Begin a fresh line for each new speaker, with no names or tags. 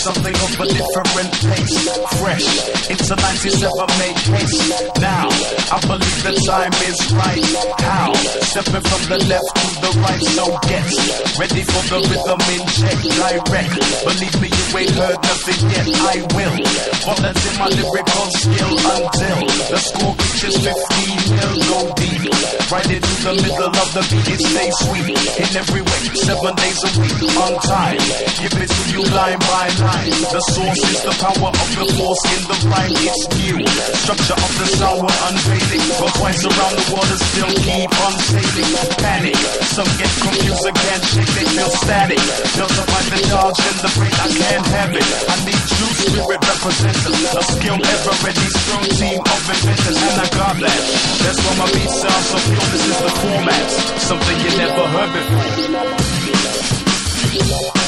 something of a different pace. Fresh into 97 make haste. Now I believe the time is right. How? Stepping from the left to the right, so get ready for the rhythm in check. Direct, believe me, you ain't heard nothing yet. I will volunteer my lyrical skill until the score reaches 15 mil. Go deep, right into the middle of the beat. It stays sweet in every way, 7 days a week on time. Give it to you line by line. The source is the power of the force in the rhyme. It's new structure of the sound we're unveiling. Go twice around the world and still keep on sailing. Panic, some get confused again. Shake, they feel static. Don't find the charge in the brain, I can't have it. I need true spirit representatives, a skilled, ever ready, strong team of inventors, and I got that. That's why my beat sounds so pure. This is the format, something you never heard before.